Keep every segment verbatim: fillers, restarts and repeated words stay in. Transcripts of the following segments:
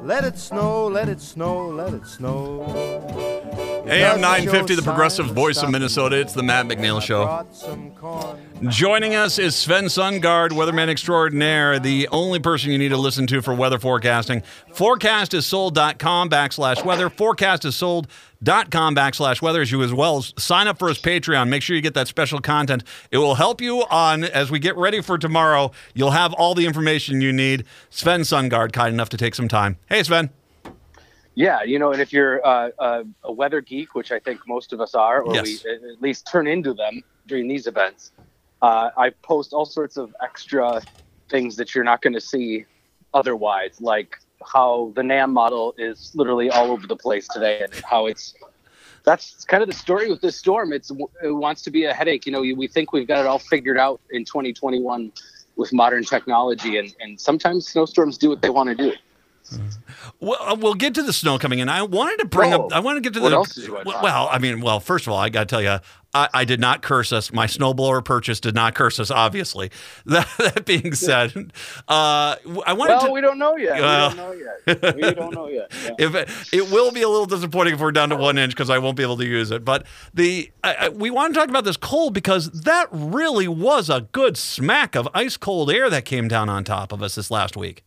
Let it snow, let it snow, let it snow. A M nine fifty, the progressive voice of Minnesota. It's the Matt McNeil Show. Joining us is Sven Sundgaard, weatherman extraordinaire, the only person you need to listen to for weather forecasting. forecastissold.com backslash weather. forecastissold.com backslash weather. As you as well as sign up for his Patreon. Make sure you get that special content. It will help you on, as we get ready for tomorrow, you'll have all the information you need. Sven Sundgaard, kind enough to take some time. Hey, Sven. Yeah, you know, and if you're uh, uh, a weather geek, which I think most of us are, or yes. we at least turn into them during these events, uh, I post all sorts of extra things that you're not going to see otherwise, like how the NAM model is literally all over the place today, and how it's that's kind of the story with this storm. It's it wants to be a headache. You know, we think we've got it all figured out in twenty twenty-one with modern technology, and, and sometimes snowstorms do what they want to do. Well, we'll get to the snow coming in. I wanted to bring oh, up. I want to get to what the. Else did you want to well, I mean, well, first of all, I got to tell you, I, I did not curse us. My snowblower purchase did not curse us. Obviously, that, that being said, uh, I wanted well, to. we don't know yet. Uh, we don't know yet. We don't know yet. Yeah. If it, it will be a little disappointing if we're down to one inch because I won't be able to use it. But the I, I, we want to talk about this cold because that really was a good smack of ice cold air that came down on top of us this last week.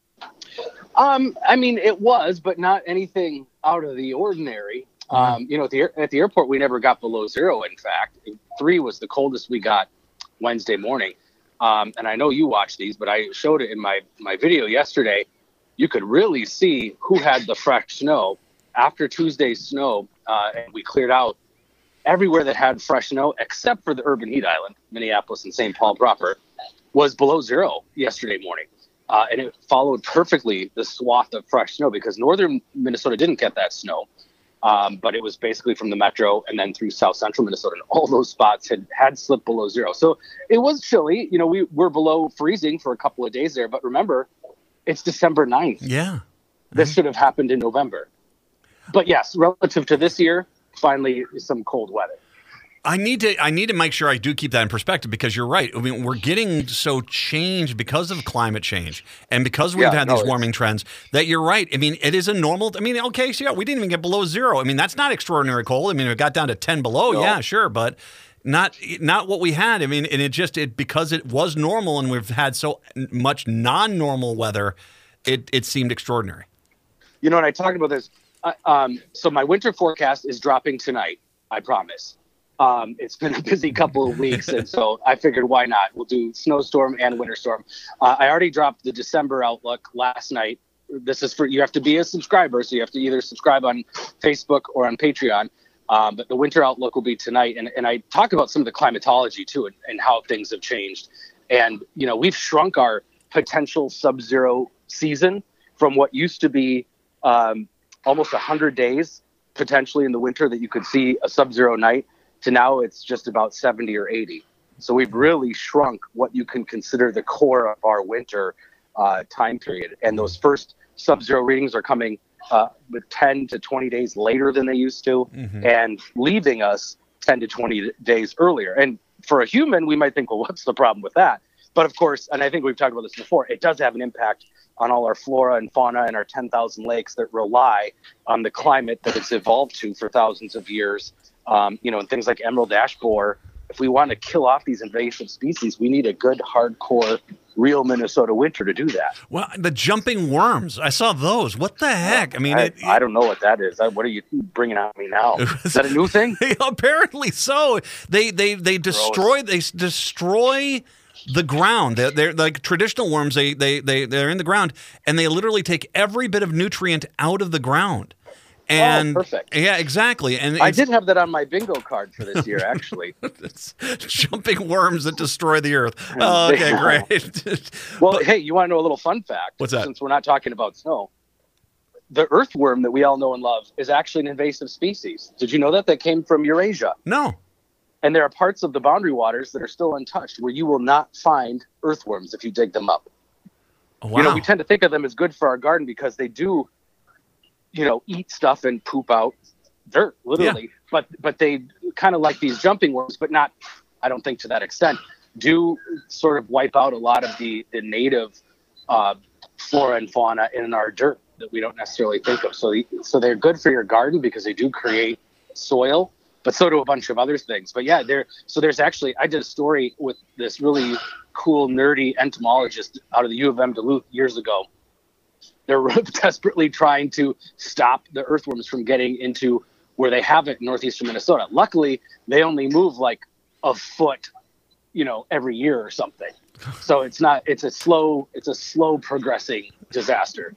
Um, I mean, it was, but not anything out of the ordinary. Um, you know, at the at the airport, we never got below zero. In fact, three was the coldest we got Wednesday morning. Um, and I know you watched these, but I showed it in my my video yesterday. You could really see who had the fresh snow after Tuesday's snow, uh, and we cleared out everywhere that had fresh snow, except for the urban heat island, Minneapolis and Saint Paul proper, was below zero yesterday morning. Uh, and it followed perfectly the swath of fresh snow because northern Minnesota didn't get that snow. Um, but it was basically from the metro and then through south central Minnesota. And all those spots had, had slipped below zero. So it was chilly. You know, we were below freezing for a couple of days there. But remember, it's December ninth. Yeah. This mm-hmm. should have happened in November. But yes, relative to this year, finally some cold weather. I need to I need to make sure I do keep that in perspective because you're right. I mean, we're getting so changed because of climate change and because we've yeah, had no, these warming trends that you're right. I mean, it is a normal. I mean, okay, so yeah, we didn't even get below zero. I mean, that's not extraordinary cold. I mean, it got down to ten below. No. Yeah, sure, but not not what we had. I mean, and it just it because it was normal and we've had so much non-normal weather, it it seemed extraordinary. You know, and I talked about this. Uh, um, so my winter forecast is dropping tonight. I promise. Um, it's been a busy couple of weeks, and so I figured why not? We'll do snowstorm and winter storm. Uh, I already dropped the December outlook last night. This is for you have to be a subscriber, so you have to either subscribe on Facebook or on Patreon. Um, but the winter outlook will be tonight, and, and I talk about some of the climatology too, and, and how things have changed. And you know, we've shrunk our potential sub-zero season from what used to be um, almost one hundred days potentially in the winter that you could see a sub-zero night, to now it's just about seventy or eighty. So we've really shrunk what you can consider the core of our winter uh, time period. And those first sub-zero readings are coming uh, with ten to twenty days later than they used to, mm-hmm. and leaving us ten to twenty days earlier. And for a human, we might think, well, what's the problem with that? But of course, and I think we've talked about this before, it does have an impact on all our flora and fauna and our ten thousand lakes that rely on the climate that it's evolved to for thousands of years. Um, you know, and things like emerald ash borer. If we want to kill off these invasive species, we need a good, hardcore, real Minnesota winter to do that. Well, the jumping worms, I saw those. What the heck? I mean, I, it, it, I don't know what that is. I, what are you bringing on me now? Is that a new thing? Apparently so. They they they destroy they destroy the ground. They're, they're like traditional worms. They they they they're in the ground, and they literally take every bit of nutrient out of the ground. And, oh, perfect. Yeah, exactly. And I did have that on my bingo card for this year, actually. It's jumping worms that destroy the earth. Oh, okay, great. Well, but, hey, you want to know a little fun fact? What's that? Since we're not talking about snow. The earthworm that we all know and love is actually an invasive species. Did you know that? That came from Eurasia. No. And there are parts of the boundary waters that are still untouched where you will not find earthworms if you dig them up. Wow. You know, we tend to think of them as good for our garden because they do, you know, eat stuff and poop out dirt, literally. Yeah. But but they kind of like these jumping worms, but not, I don't think to that extent, do sort of wipe out a lot of the, the native uh, flora and fauna in our dirt that we don't necessarily think of. So, the, so they're good for your garden because they do create soil, but so do a bunch of other things. But yeah, there. So there's actually, I did a story with this really cool, nerdy entomologist out of the U of M Duluth years ago. They're desperately trying to stop the earthworms from getting into where they have it in northeastern Minnesota. Luckily, they only move like a foot, you know, every year or something. So it's not, it's a slow, it's a slow progressing disaster.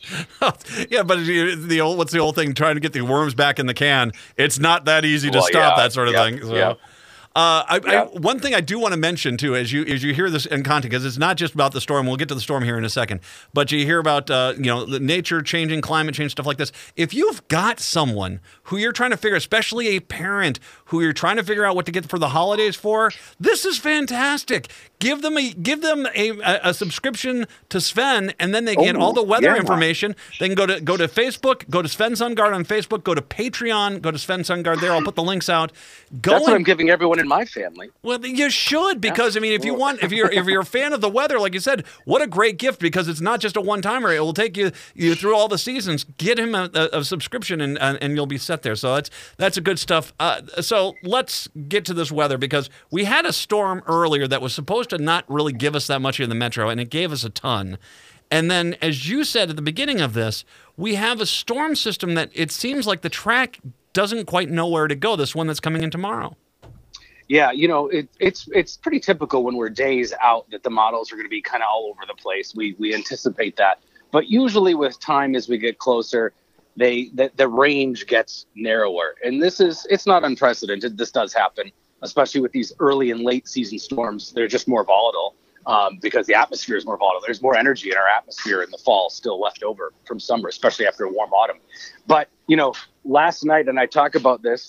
Yeah, but the old, what's the old thing? Trying to get the worms back in the can. It's not that easy to well, stop yeah, that sort of yeah, thing. So. Yeah. Uh, I, yeah. I, one thing I do want to mention too, as you as you hear this in content, because it's not just about the storm. We'll get to the storm here in a second, but you hear about uh, you know the nature changing, climate change, stuff like this. If you've got someone who you're trying to figure, especially a parent who you're trying to figure out what to get for the holidays for, this is fantastic. Give them a give them a, a, a subscription to Sven, and then they get oh, all the weather yeah. information. They can go to go to Facebook, go to Sven Sundgaard on Facebook, go to Patreon, go to Sven Sundgaard there. I'll put the links out. Go That's and, what I'm giving everyone in my family. Well, you should, because I mean, if you want, if you're if you're a fan of the weather, like you said, what a great gift, because it's not just a one timer. It will take you you through all the seasons. Get him a, a, a subscription, and, and and you'll be set there. So that's that's a good stuff. Uh, so let's get to this weather, because we had a storm earlier that was supposed to not really give us that much in the metro, and it gave us a ton. And then, as you said at the beginning of this, we have a storm system that it seems like the track doesn't quite know where to go. This one that's coming in tomorrow. Yeah, you know, it, it's it's pretty typical when we're days out that the models are going to be kind of all over the place. We we anticipate that, but usually with time as we get closer, they the, the range gets narrower, and this is it's not unprecedented. This does happen, especially with these early and late season storms. They're just more volatile um, because the atmosphere is more volatile. There's more energy in our atmosphere in the fall still left over from summer, especially after a warm autumn. But you know, last night, and I talk about this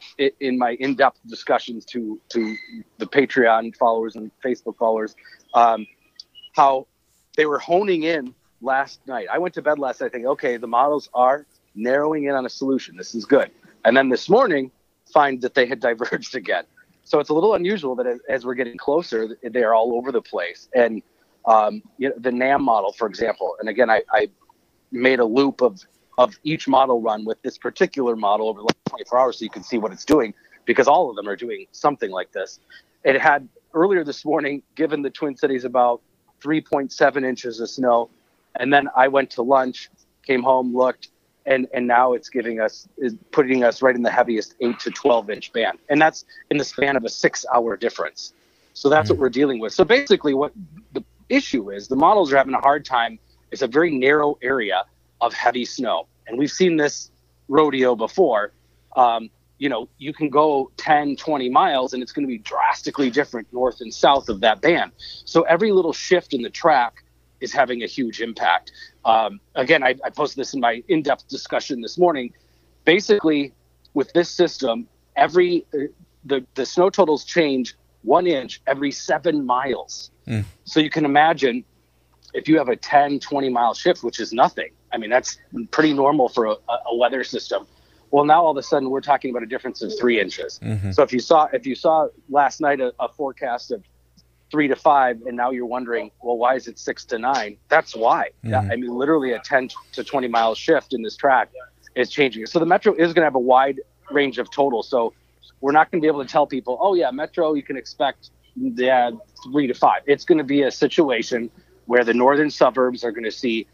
in my in-depth discussions to to the Patreon followers and Facebook followers, um, how they were honing in last night. I went to bed last night thinking, okay, the models are narrowing in on a solution. This is good. And then this morning, find that they had diverged again. So it's a little unusual that as, as we're getting closer, they are all over the place. And um, you know, the NAM model, for example, and again, I, I made a loop of of each model run with this particular model over the last twenty-four hours so you can see what it's doing, because all of them are doing something like this. It had earlier this morning given the Twin Cities about three point seven inches of snow. And then I went to lunch, came home, looked, and, and now it's giving us, is putting us right in the heaviest eight to twelve inch band. And that's in the span of a six hour difference. So that's mm-hmm. what we're dealing with. So basically what the issue is, the models are having a hard time. It's a very narrow area of heavy snow. And we've seen this rodeo before. Um, you know, you can go ten, twenty miles and it's going to be drastically different north and south of that band. So every little shift in the track is having a huge impact. Um, again, I, I posted this in my in-depth discussion this morning. Basically, with this system, every uh, the, the snow totals change one inch every seven miles. Mm. So you can imagine if you have a ten, twenty mile shift, which is nothing. I mean, that's pretty normal for a, a weather system. Well, now all of a sudden we're talking about a difference of three inches. Mm-hmm. So if you saw if you saw last night a, a forecast of three to five, and now you're wondering, well, why is it six to nine? That's why. Mm-hmm. I mean, literally a ten to twenty mile shift in this track is changing. So the Metro is going to have a wide range of totals. So we're not going to be able to tell people, oh yeah, Metro, you can expect yeah, three to five. It's going to be a situation where the northern suburbs are going to see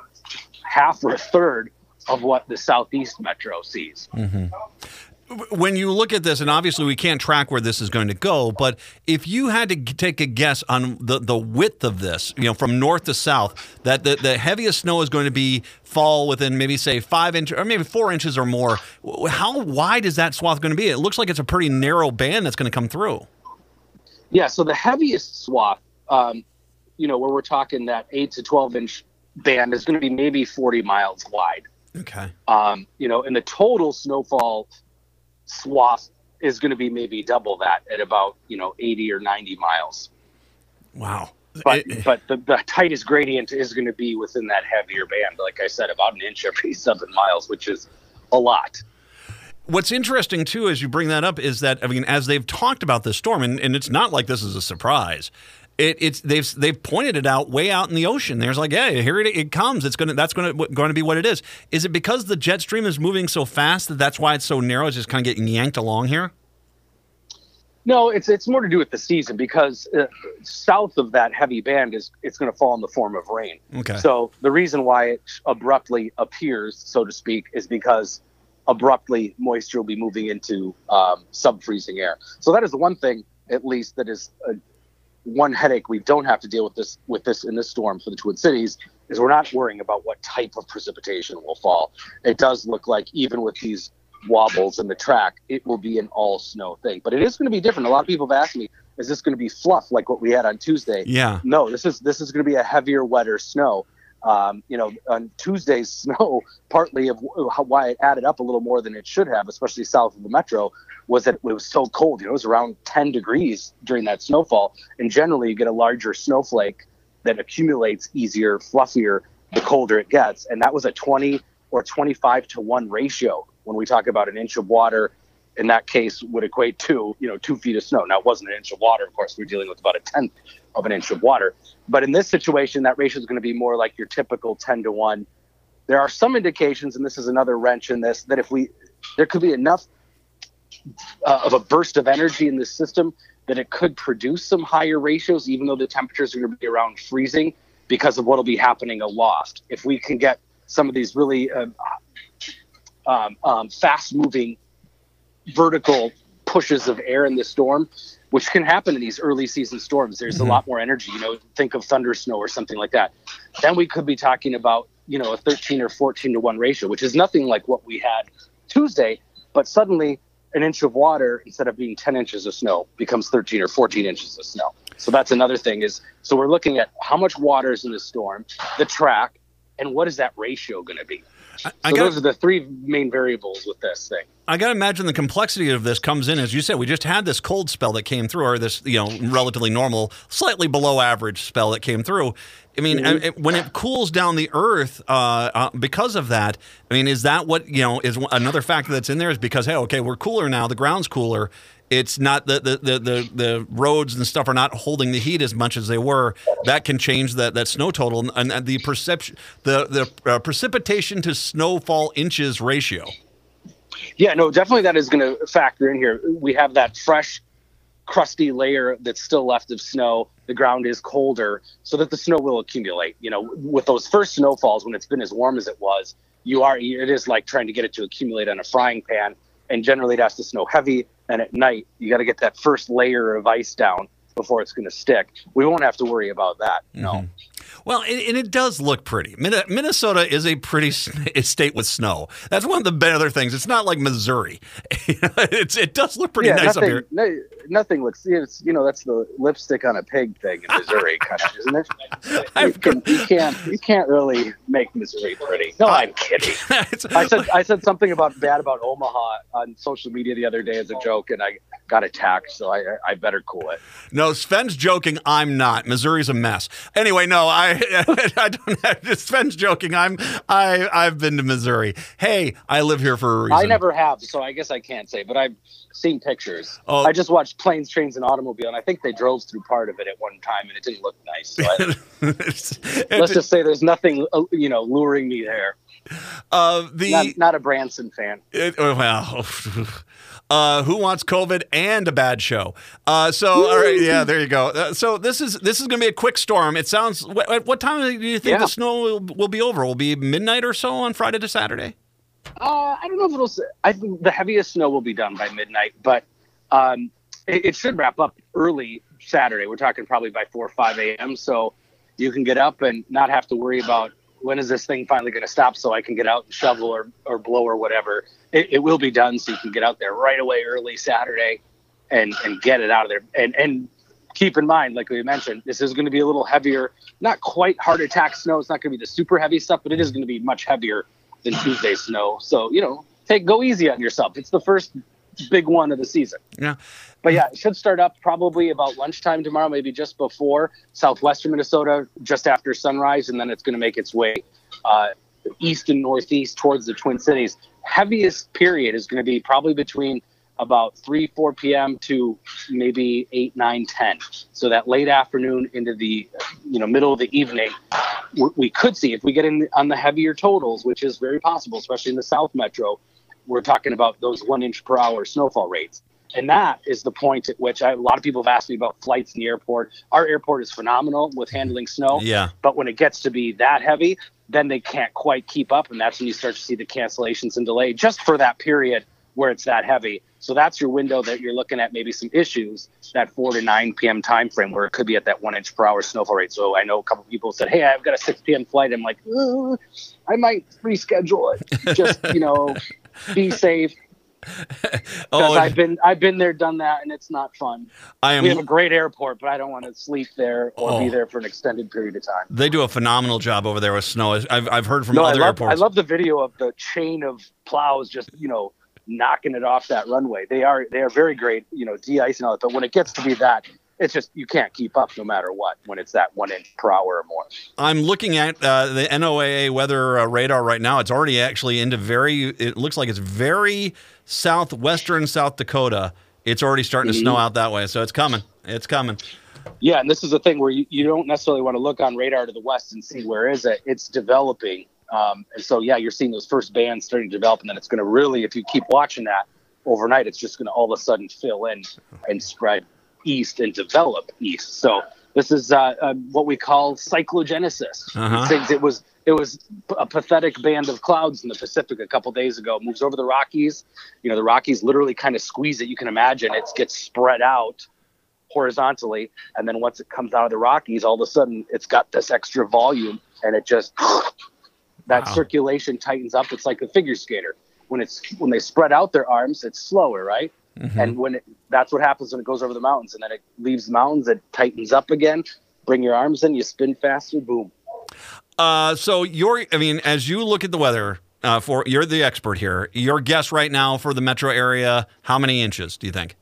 half or a third of what the southeast metro sees. Mm-hmm. When you look at this, and obviously we can't track where this is going to go, but if you had to take a guess on the, the width of this, you know, from north to south, that the, the heaviest snow is going to be fall within maybe, say, five inches or maybe four inches or more, how wide is that swath going to be? It looks like it's a pretty narrow band that's going to come through. Yeah, so the heaviest swath, um, you know, where we're talking that eight to twelve inch band is going to be maybe forty miles wide. Okay. Um, you know, and the total snowfall swath is going to be maybe double that at about, you know, eighty or ninety miles. Wow. But it, but the, the tightest gradient is going to be within that heavier band. Like I said, about an inch every seven miles, which is a lot. What's interesting, too, as you bring that up, is that, I mean, as they've talked about this storm, and, and it's not like this is a surprise, It, it's they've they've pointed it out way out in the ocean. There's like, yeah, here it, it comes. It's gonna that's gonna going to be what it is. Is it because the jet stream is moving so fast that that's why it's so narrow? It's just kind of getting yanked along here. No, it's it's more to do with the season because uh, south of that heavy band is it's going to fall in the form of rain. Okay. So the reason why it abruptly appears, so to speak, is because abruptly moisture will be moving into um, sub-freezing air. So that is the one thing, at least, that is a, one headache we don't have to deal with this with this in this storm for the Twin Cities is we're not worrying about what type of precipitation will fall. It does look like even with these wobbles in the track, it will be an all snow thing, but it is going to be different. A lot of people have asked me, is this going to be fluff like what we had on Tuesday? Yeah. No, this is this is going to be a heavier, wetter snow. Um, you know, on Tuesday's snow, partly of how, why it added up a little more than it should have, especially south of the metro, was that it was so cold. You know, it was around ten degrees during that snowfall. And generally, you get a larger snowflake that accumulates easier, fluffier, the colder it gets. And that was a twenty or twenty-five to one ratio when we talk about an inch of water. In that case, would equate to, you know, two feet of snow. Now, it wasn't an inch of water. Of course, we're dealing with about a tenth of an inch of water. But in this situation, that ratio is going to be more like your typical ten to one. There are some indications, and this is another wrench in this, that if we, there could be enough uh, of a burst of energy in this system that it could produce some higher ratios, even though the temperatures are going to be around freezing because of what will be happening aloft. If we can get some of these really uh, um, um, fast-moving vertical pushes of air in the storm, which can happen in these early season storms. There's mm-hmm. a lot more energy, you know, think of thunder snow or something like that. Then we could be talking about, you know, a thirteen or fourteen to one ratio, which is nothing like what we had Tuesday, but suddenly an inch of water, instead of being ten inches of snow, becomes thirteen or fourteen inches of snow. So that's another thing is, so we're looking at how much water is in the storm, the track, and what is that ratio going to be? I, I so got, those are the three main variables with this thing. I got to imagine the complexity of this comes in, as you said, we just had this cold spell that came through, or this, you know, relatively normal, slightly below average spell that came through. I mean, mm-hmm. it, when it cools down the earth uh, uh, because of that, I mean, is that what, you know, is another factor that's in there is because, hey, okay, we're cooler now, the ground's cooler. It's not the, the, the, the, the roads and stuff are not holding the heat as much as they were. That can change that, that snow total and, and the perception, the, the uh, precipitation to snowfall inches ratio. Yeah, no, definitely that is going to factor in here. We have that fresh, crusty layer that's still left of snow. The ground is colder, so that the snow will accumulate. You know, with those first snowfalls, when it's been as warm as it was, you are it is like trying to get it to accumulate on a frying pan. And generally, it has to snow heavy. And at night, you got to get that first layer of ice down before it's going to stick. We won't have to worry about that. No. Mm-hmm. Well, and it does look pretty. Minnesota is a pretty state with snow. That's one of the better things. It's not like Missouri. it's, it does look pretty yeah, nice nothing, up here. No, nothing looks, it's, you know, that's the lipstick on a pig thing in Missouri, kind of, isn't it? You, can, you, can't, you can't really make Missouri pretty. No, I'm kidding. I said I said something about bad about Omaha on social media the other day as a joke, and I got attacked, so I, I better cool it. No, Sven's joking. I'm not. Missouri's a mess. Anyway, no, I I don't have, Sven's joking. I'm I I've been to Missouri. Hey, I live here for a reason. I never have, so I guess I can't say, but I've seen pictures. Oh. I just watched Planes, Trains, and Automobile, and I think they drove through part of it at one time, and it didn't look nice. So I, it's, let's just say there's nothing, you know, luring me there. Uh, the not, not a Branson fan. It, well. Uh, who wants COVID and a bad show? Uh, so, all right, yeah, there you go. Uh, so this is this is going to be a quick storm. It sounds. What, what time do you think yeah. the snow will, will be over? Will it be midnight or so on Friday to Saturday? Uh, I don't know if it'll. I think the heaviest snow will be done by midnight, but um, it, it should wrap up early Saturday. We're talking probably by four or five a.m. So you can get up and not have to worry about when is this thing finally going to stop so I can get out and shovel or, or blow or whatever. It, it will be done so you can get out there right away early Saturday and, and get it out of there. And and keep in mind, like we mentioned, this is going to be a little heavier, not quite heart attack snow. It's not going to be the super heavy stuff, but it is going to be much heavier than Tuesday snow. So, you know, take go easy on yourself. It's the first big one of the season. Yeah. But yeah, it should start up probably about lunchtime tomorrow, maybe just before southwestern Minnesota, just after sunrise, and then it's going to make its way uh, east and northeast towards the Twin Cities. Heaviest period is going to be probably between about three, four p.m. to maybe eight, nine, ten. So that late afternoon into the, you know, middle of the evening, we could see, if we get in on the heavier totals, which is very possible, especially in the South Metro, we're talking about those one inch per hour snowfall rates. And that is the point at which I, a lot of people have asked me about flights in the airport. Our airport is phenomenal with handling snow. Yeah. But when it gets to be that heavy, then they can't quite keep up. And that's when you start to see the cancellations and delay just for that period where it's that heavy. So that's your window that you're looking at maybe some issues, that four to nine p.m. time frame where it could be at that one inch per hour snowfall rate. So I know a couple of people said, hey, I've got a six p.m. flight. I'm like, uh, I might reschedule it. Just, you know, be safe. Oh, I've been I've been there, done that, and it's not fun. I am, we have a great airport, but I don't want to sleep there or oh, be there for an extended period of time. They do a phenomenal job over there with snow. I've I've heard from no, other I love, airports. I love the video of the chain of plows just, you know, knocking it off that runway. They are they are very great, you know, de-icing all that. But when it gets to be that, it's just you can't keep up no matter what when it's that one inch per hour or more. I'm looking at uh, the N O A A weather uh, radar right now. It's already actually into very, it looks like it's very southwestern South Dakota. It's already starting mm-hmm. to snow out that way. So it's coming. It's coming. Yeah, and this is the thing where you, you don't necessarily want to look on radar to the west and see where is it. It's developing. Um, and so, yeah, you're seeing those first bands starting to develop. And then it's going to really, if you keep watching that overnight, it's just going to all of a sudden fill in and spread east and develop east. So this is uh, uh, what we call cyclogenesis. Uh-huh. Things, it was it was a pathetic band of clouds in the Pacific a couple days ago. It moves over the Rockies. You know, the Rockies literally kind of squeeze it. You can imagine it gets spread out horizontally. And then once it comes out of the Rockies, all of a sudden it's got this extra volume and it just, that wow. circulation tightens up. It's like a figure skater. When it's when they spread out their arms, it's slower, right? Mm-hmm. And when it, that's what happens when it goes over the mountains, and then it leaves the mountains, it tightens up again. Bring your arms in, you spin faster, boom. Uh, so you're, I mean, as you look at the weather, uh, for you're the expert here. Your guess right now for the metro area, how many inches do you think?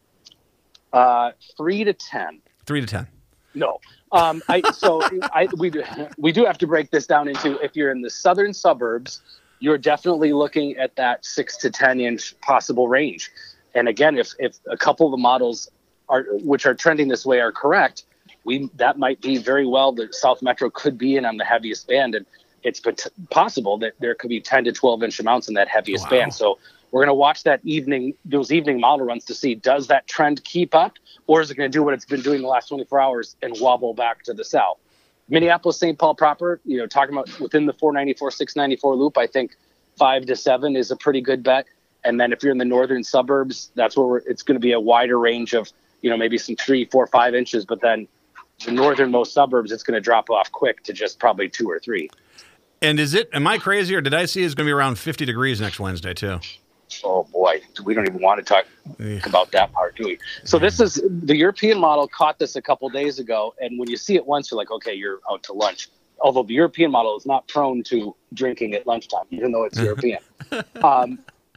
Uh, three to ten. Three to ten. No. Um, I so I we do, we do have to break this down into, if you're in the southern suburbs, you're definitely looking at that six to ten inch possible range. And again, if if a couple of the models are which are trending this way are correct, we that might be very well the South Metro could be in on the heaviest band, and it's pot- possible that there could be ten to twelve inch amounts in that heaviest wow. band. So we're going to watch that evening those evening model runs to see, does that trend keep up, or is it going to do what it's been doing the last twenty-four hours and wobble back to the south? Minneapolis, Saint Paul proper, you know, talking about within the four ninety-four, six ninety-four loop, I think five to seven is a pretty good bet. And then if you're in the northern suburbs, that's where we're, it's going to be a wider range of, you know, maybe some three, four, five inches. But then the northernmost suburbs, it's going to drop off quick to just probably two or three. And is it, am I crazy, or did I see it's going to be around fifty degrees next Wednesday too? Oh boy, we don't even want to talk about that part, do we? So this is, the European model caught this a couple days ago. And when you see it once, you're like, okay, you're out to lunch. Although the European model is not prone to drinking at lunchtime, even though it's European. Um,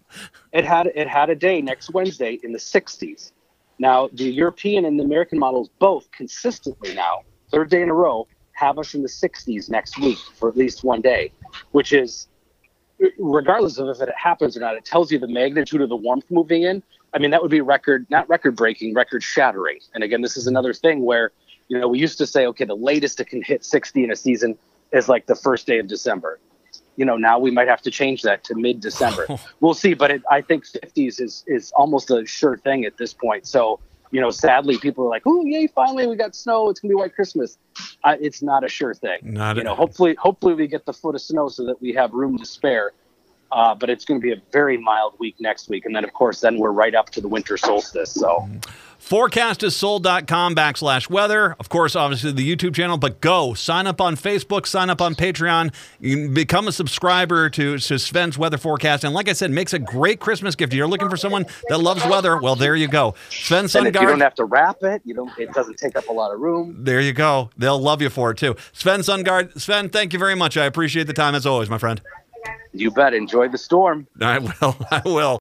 It had it had a day next Wednesday in the sixties. Now, the European and the American models both consistently now, third day in a row, have us in the sixties next week for at least one day, which is, regardless of if it happens or not, it tells you the magnitude of the warmth moving in. I mean, that would be record, not record-breaking, record-shattering. And again, this is another thing where, you know, we used to say, okay, the latest it can hit sixty in a season is like the first day of December. You know, now we might have to change that to mid-December. We'll see, but it, I think fifties is is almost a sure thing at this point. So, you know, sadly, people are like, "Oh, yay! Finally, we got snow. It's gonna be White Christmas." Uh, it's not a sure thing. Not you a- know, hopefully, hopefully we get the foot of snow so that we have room to spare. Uh, but it's going to be a very mild week next week, and then of course, then we're right up to the winter solstice. So. forecastissold.com backslash weather. Of course, obviously the YouTube channel, but go sign up on Facebook, sign up on Patreon, you can become a subscriber to, to Sven's weather forecast. And like I said, makes a great Christmas gift. If you're looking for someone that loves weather, well, there you go. Sven Sundgaard. You don't have to wrap it. You don't, it doesn't take up a lot of room. There you go. They'll love you for it too. Sven Sundgaard. Sven, thank you very much. I appreciate the time as always, my friend. You bet. Enjoy the storm. I will. I will.